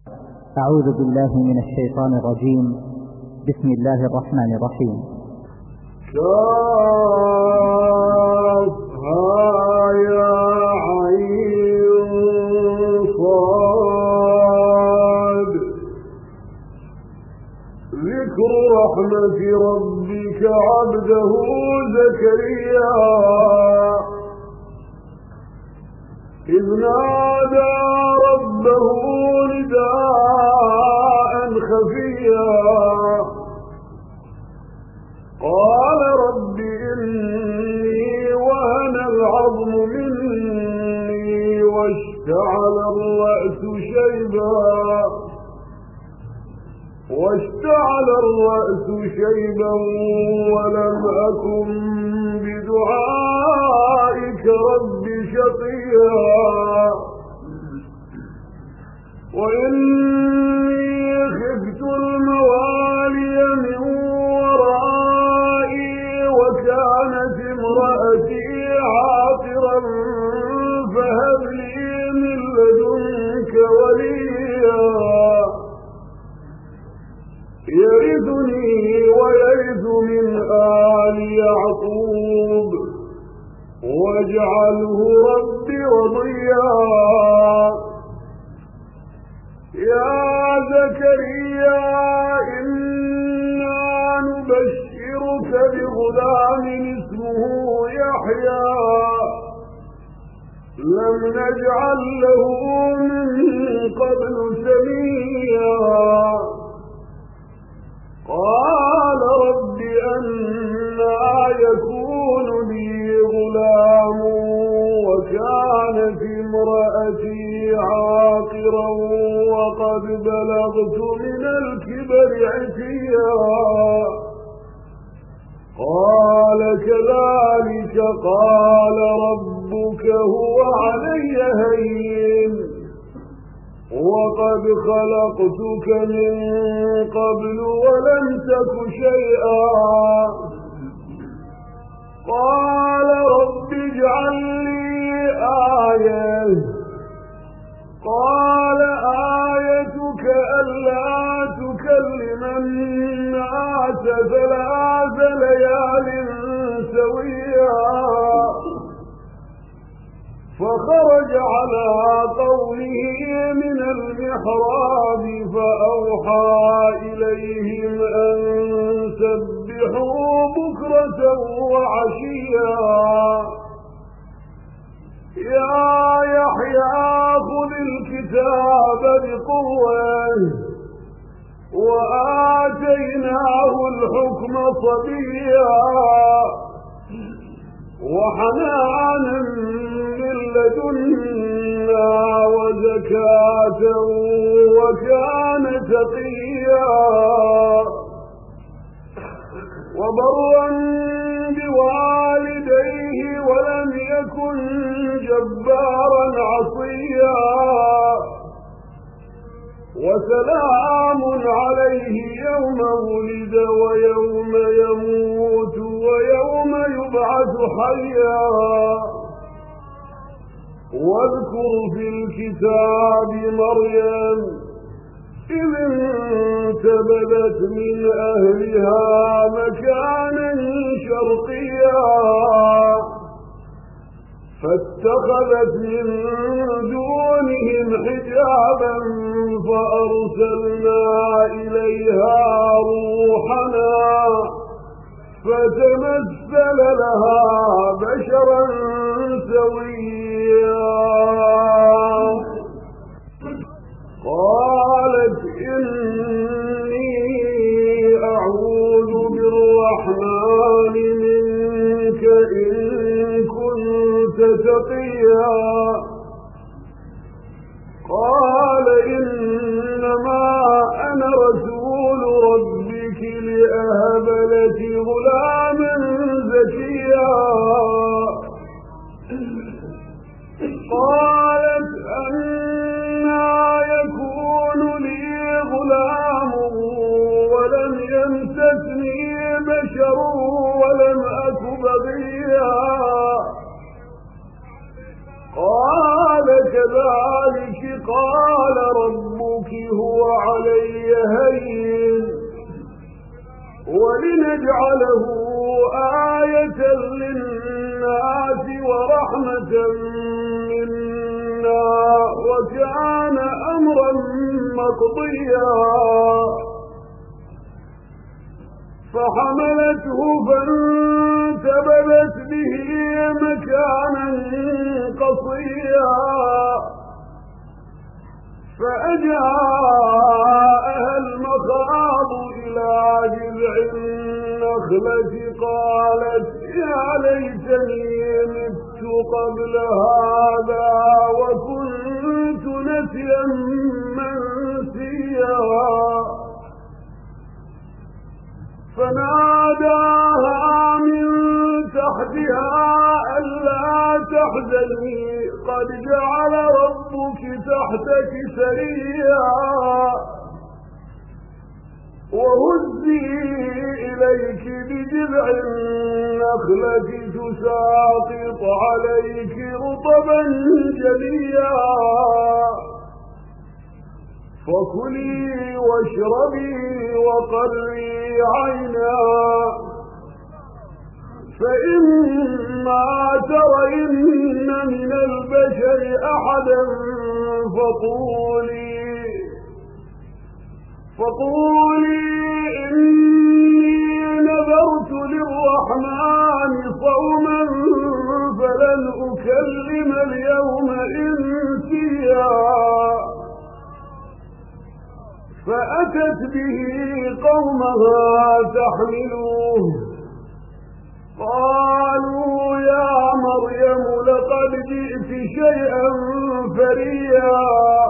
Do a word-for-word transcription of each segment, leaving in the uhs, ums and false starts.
أعوذ بالله من الشيطان الرجيم. بسم الله الرحمن الرحيم. كافها يا عين صاد ذكر رحمة ربك عبده زكريا إذ نادى ربه نداء خفيا قال رب إني وهن العظم مني واشتعل الرأس شيبا واشتعل الرأس شيبا ولم أكن بدعائك رب شقيا وإني خفت الموالي من ورائي وكانت امرأتي عاقرا فهب لي من لدنك وليا يرثني ويرث من آل يعقوب واجعله رب رضيا يا زكريا إنا نبشرك بغلام اسمه يحيى لم نجعل له من قبل سميا قال رب أنى يكون لي غلام وكانت امرأتي عاقرا وقد بلغت من الكبر عتيا قال كذلك قال ربك هو علي هين وقد خلقتك من قبل ولم تك شيئا قال رب اجعل لي آية قال آيتك ألا تكلم الناس ثلاث ليال سويا فخرج على قومه من المحراب فأوحى إليهم أن سبحوا بكرة وعشيا يا يحيى خذ الكتاب بقوة وآتيناه الحكم صبيا وحنانا من لدنا وزكاة وكان تقيا وبرا بوالديه ولم يكن جبارا عصيا وسلام عليه يوم ولد ويوم يموت ويوم يبعث حيا واذكر في الكتاب مريم إذ انتبذت من أهلها مكانا شرقيا فاتخذت من دونهم حجابا فأرسلنا إليها روحنا فتمثل لها بشرا سويا قالت إني أعوذ بالرحمن منك إن كنت تقيا قال إنما أنا رسول ربك لأهب لك غلاما زكيا قالت أنى يكون لي غلام ولم يمسسني بشر ولم أك بغيا قال كذلك قال ربك هو مقضيا فحملته فانتبذت به مكانا قصيا فأجاءها المخاض إلى جذع النخلة قالت يا ليتني مت قبل هذا وكنت نسيا منسيا فناداها من تحتها ألا تحزني قد جعل ربك تحتك سريا وهزي إليك بجذع النخلة تساقط عليك رطبا جنيا فكلي واشربي وقري عينا فإما ترين من البشر أحدا فقولي فقولي إني نذرت للرحمن صوما فلن أكلم اليوم إنسيا فأتت به قومها تحملوه قالوا يا مريم لقد جئت شيئا فريا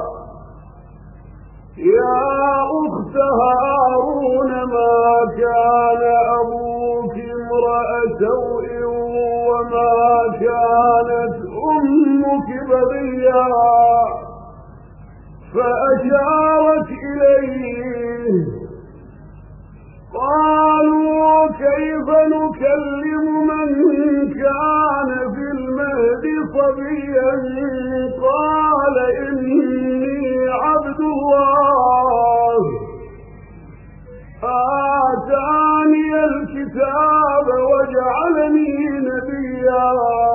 يا أخت هارون ما كان أبوك امرأ سوء وما كانت أمك بغيا فأشارت إليه قالوا كيف نكلم من كان في المهد صبيا قال إني عبد الله آتاني الكتاب وجعلني نبيا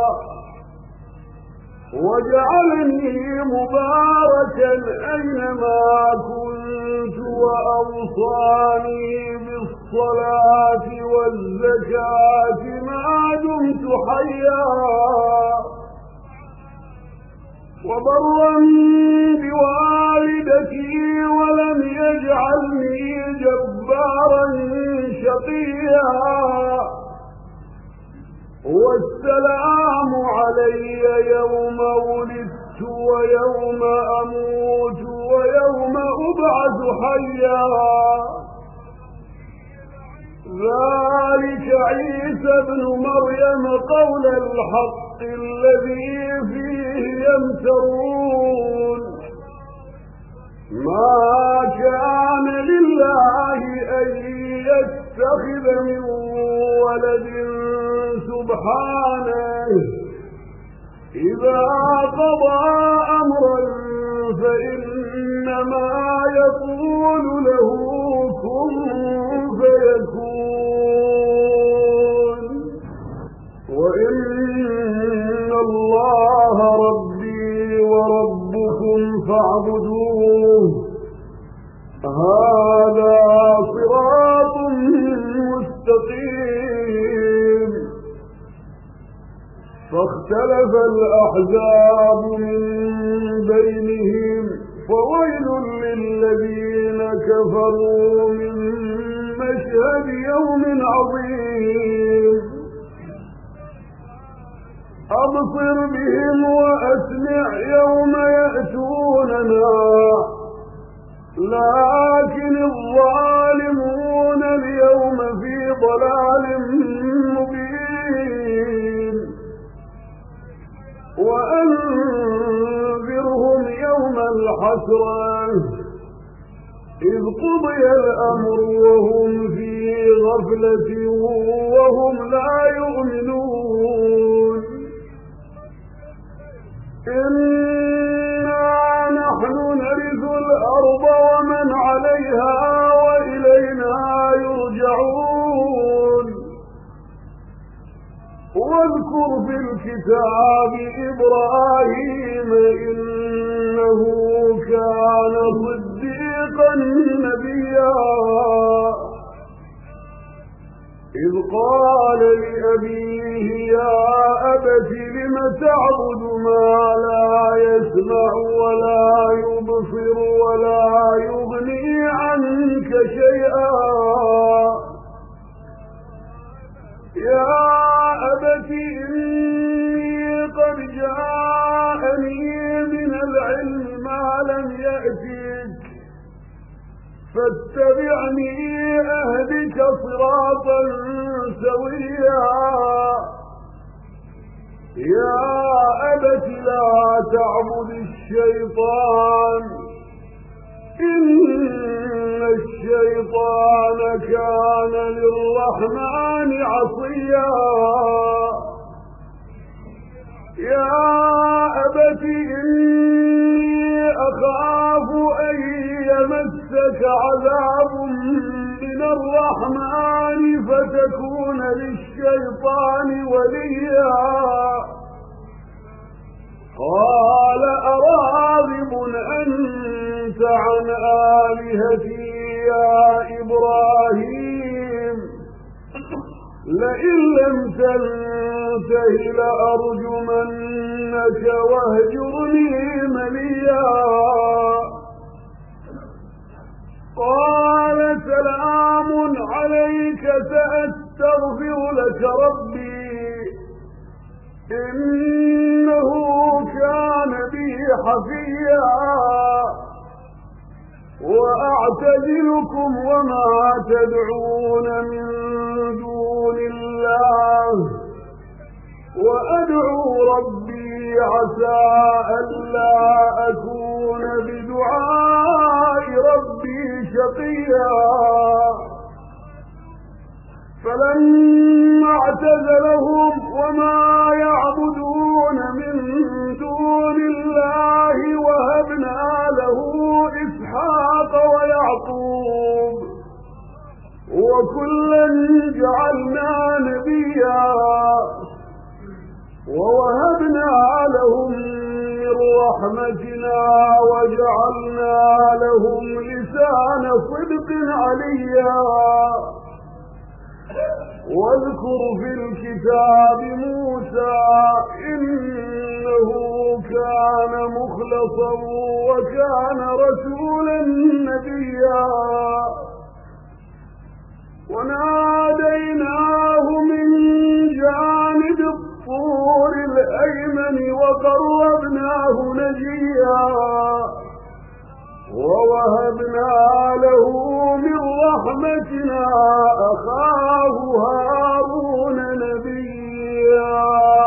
وجعلني مباركا أينما كنت وأوصاني بالصلاة والزكاة ما دمت حيا وبرا بوالدتي ولم يجعلني جبارا شقيا والسلام علي يوم ولدت ويوم أموت ويوم أبعث حيا ذلك عيسى ابن مريم قول الحق الذي فيه يمترون ما كان لله أن يتخذ من ولد سبحانه إذا قضى أمرا فإنما يقول له كن فيكون وإن الله ربي وربكم فاعبدوه هذا صراط مستقيم فاختلف الأحزاب من بينهم فويل للذين كفروا من مشهد يوم عظيم أبصر بهم وأسمع يوم يأتوننا لكن الظالمون اليوم في ضلال مبين وأنذرهم يوم الحسرة إذ قضي الأمر وهم في غفلة وهم لا يؤمنون إنا نحن نرث الأرض ومن عليها وإلينا يرجعون واذكر في الكتاب إبراهيم إنه كان صديقا صديقا نبيا إذ قال لأبيه يا أبت لم تعبد ما لا يسمع ولا يبصر ولا يغني عنك شيئا يا أبت إني قد جاءني من العلم ما لم يأتك فاتبعني أهدك صراطا سويا يا أبت لا تعبد الشيطان إن الشيطان كان للرحمن عصيا يا أبت إني أخاف أن يمسك عذاب من الرحمن فتكون للشيطان وليا قال أراغب أنت عن آلهتي يا إبراهيم لئن لم تنته لأرجمنك واهجرني مليا قال سلام عليك سأستغفر لك ربي إنه كان بي حفيا وأعتزلكم وما تدعون من دون الله وأدعو ربي عسى ألا أكون بدعاء ربي شقيا فلما اعتزلهم وما يعبدون من دون الله وهبنا له إسحاق ويعقوب وكلا جعلنا نبيا ووهبنا لهم من رحمتنا وجعلنا لهم لسان صدق عليا واذكر في الكتاب موسى إنه كان مخلصا وكان رسولا نبيا وناديناه من جانب الطور الأيمن وقربناه نجيا ووهبنا له من رحمتنا أخاه هارون نبيا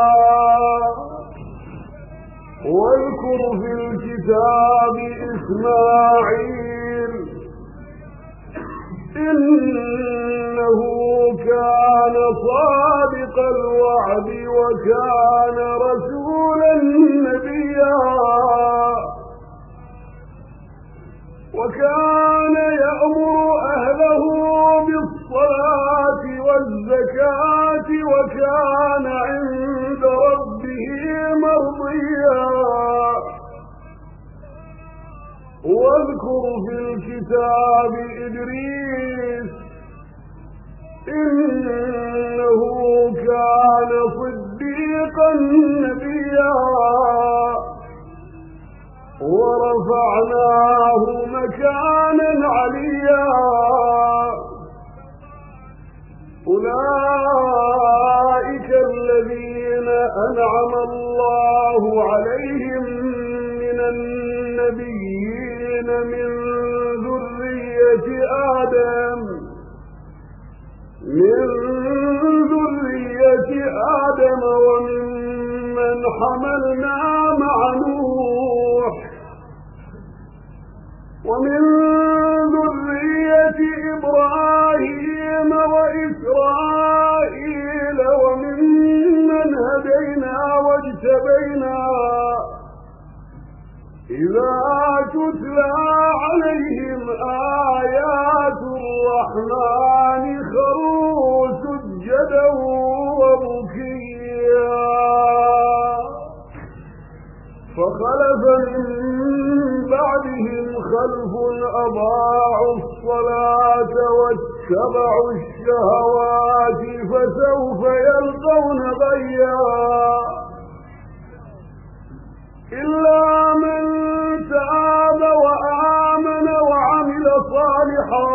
واذكر في الكتاب إسماعيل إنه كان صادق الوعد وكان رسولا نبيا وكان يأمر أهله بالصلاة والزكاة وكان عند ربه مرضيا واذكر في الكتاب إدريس إنه كان صديقا نبيا ورفعناه مكانا عليا أولئك الذين أنعم الله عليهم من النبيين من ذرية آدم من ذرية آدم وممن حملنا مع نوح ومن ذرية إبراهيم وإسرائيل وممن هدينا واجتبينا إذا تتلى عليهم آيات الرحمن خروا سجدا وبكيا فخلف من بعدهم خلف خلف أضاعوا الصلاة واتبعوا الشهوات فسوف يلقون غيا إلا من تاب وآمن وعمل صالحا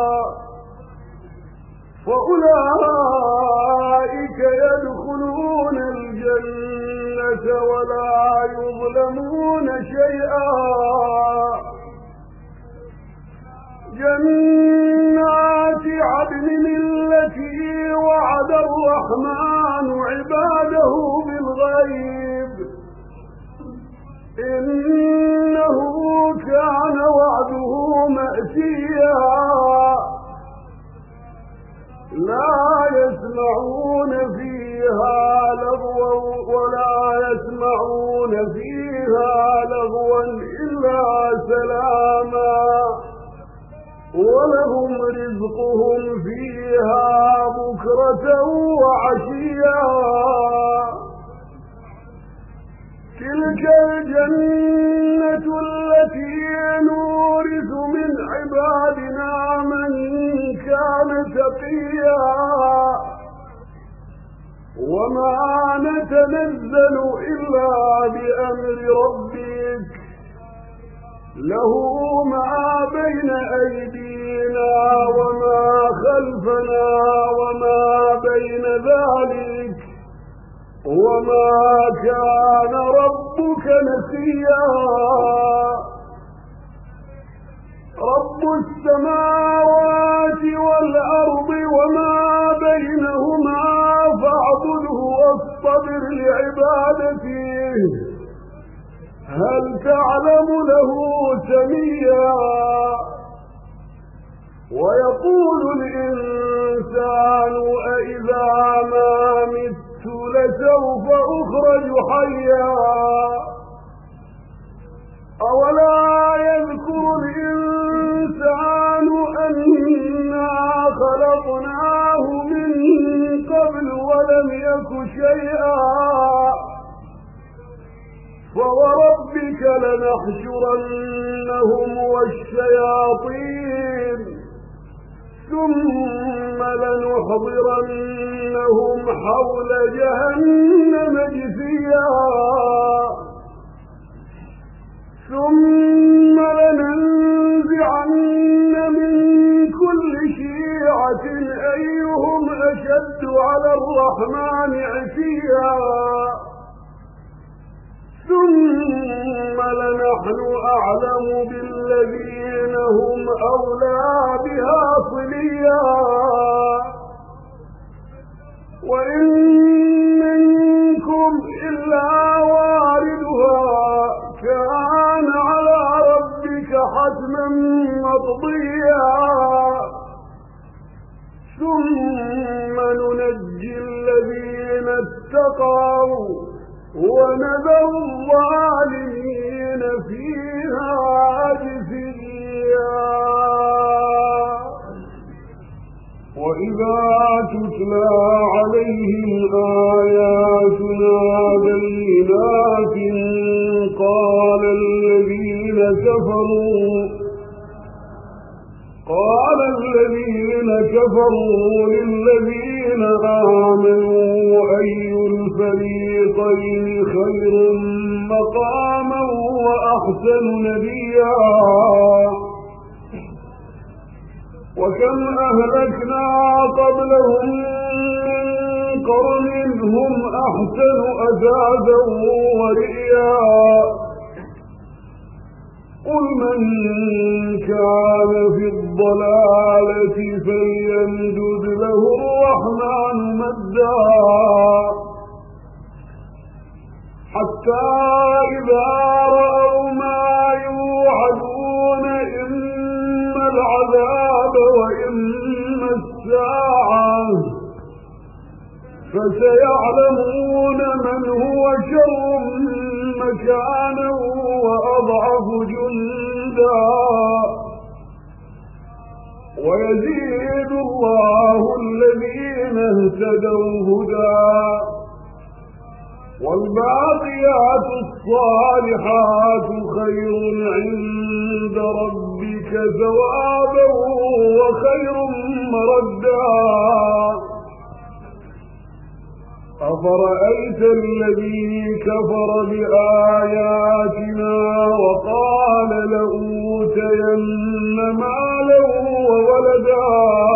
فأولئك يدخلون الجنة ولا يظلمون شيئا جنات عدن التي وعد الرحمن عباده بالغيب إنه كان وعده مأتيا لا يسمعون فيها لغوا ولا يسمعون فيها لغوا إلا سلاما ولهم رزقهم فيها بكرة وعشيا تلك الجنة التي نورث من عبادنا من كان تقيا وما نتنزل إلا بأمر ربك له ما بين أيدينا وما خلفنا وما بين ذلك وما كان ربك نسيا رب السماوات والأرض وما بينهما فاعبده واصطبر لعبادته هل تعلم له سميا ويقول الإنسان أإذا ما مت لسوف أخرج حيا أولا يذكر الإنسان أنا خلقناه من قبل ولم يك شيئا فوربك لنحشرنهم والشياطين ثم لنحضرنهم حول جهنم جثيا ثم لننزعن من كل شيعة أيهم أشد على الرحمن عتيا ثم لنحن أعلم بالذين هم أولى بها صليا وإن منكم إلا واردها كان على ربك حتما مقضيا ثم ننجي الذين اتقوا ونذر الظالمين فيها جثيا وإذا تتلى عليهم آياتنا بينات قال الذين كفروا قال الذين كفروا للذين آمنوا أي الفريقين خير مقاما وأحسن نديا وكم أهلكنا قبلهم من قرن هم أحسن أثاثا ورئيا قل من كان في الضلالة فليمدد له الرحمن مدا حتى إذا رأوا ما يوعدون إما العذاب وإما الساعة فسيعلمون من هو شر مكانا وأضعف جندا ويزيد الله الذين اهتدوا هدى والباقيات الصالحات خير عند عند ربك ثوابا وخير مردا أفرأيت الذي كفر بآياتنا وقال لأوتين مالا وولدا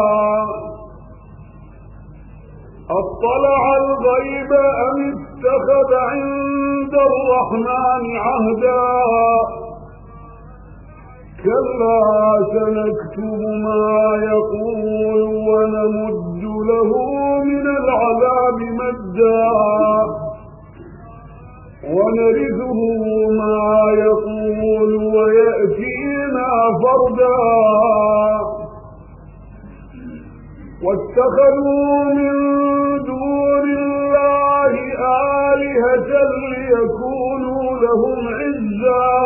أطلع الغيب أم اتخذ عند الرحمن عهدا كلا سنكتب ما يقول ونمد له من العذاب مدا ونرثه ما يقول ويأتينا فردا واتخذوا من دون الله آلهة ليكونوا لهم عزا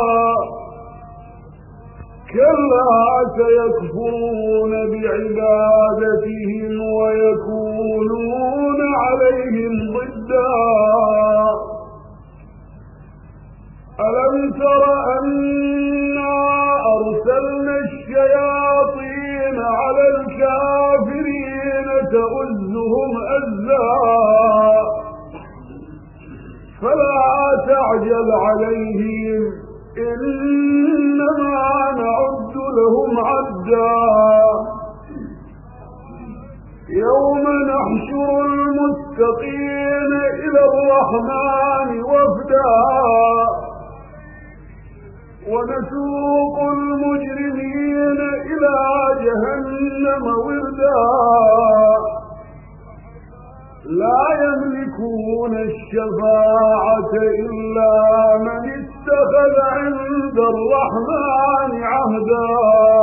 كلا سيكفرون بعبادتهم ويكونون عليهم ضدا ألم تر أنا أرسلنا الشياطين على الكافرين تؤزهم أزا فلا تعجل عليهم إنما نعد لهم عدا يوم نحشر المتقين إلى الرحمن وفدا ونسوق المجرمين إلى جهنم وردا لا يملكون الشفاعة إلا من اتخذ عند الرحمن عهدا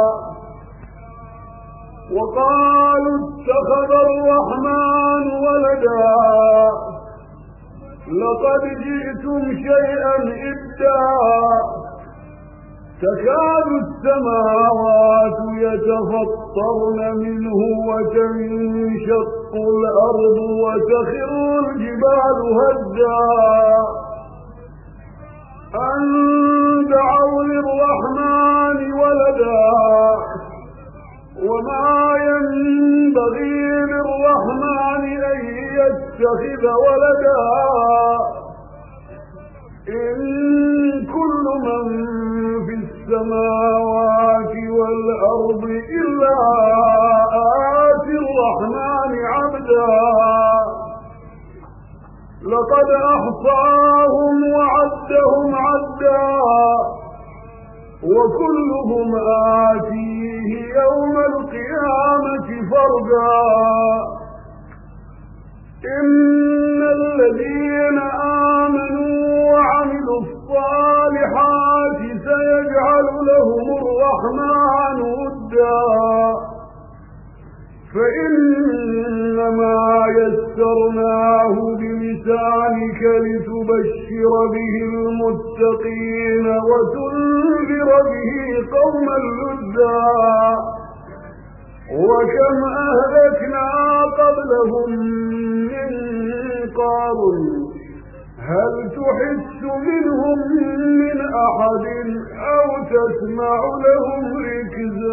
وقالوا اتخذ الرحمن ولدا لقد جئتم شيئا إدا تكاد السماوات يتفطرن منه وتنشق الأرض وتخر الجبال هدا أن دعوا للرحمن ولدا وما ينبغي للرحمن أن يتخذ ولدا إن كل من في السماوات والأرض إلا آتي الرحمن عبدا لقد أحصاهم وعدهم عدا وكلهم آتيه يوم القيامة فردا إن الذين آمنوا وعملوا الصالحات سيجعل لهم الرحمن ودا فإنما يسرناه بلسانك لتبشر به المتقين وتنذر به قوما لدا وكم أهلكنا قبلهم من قرن هل تحس منهم من أحد أو تسمع لهم ركزا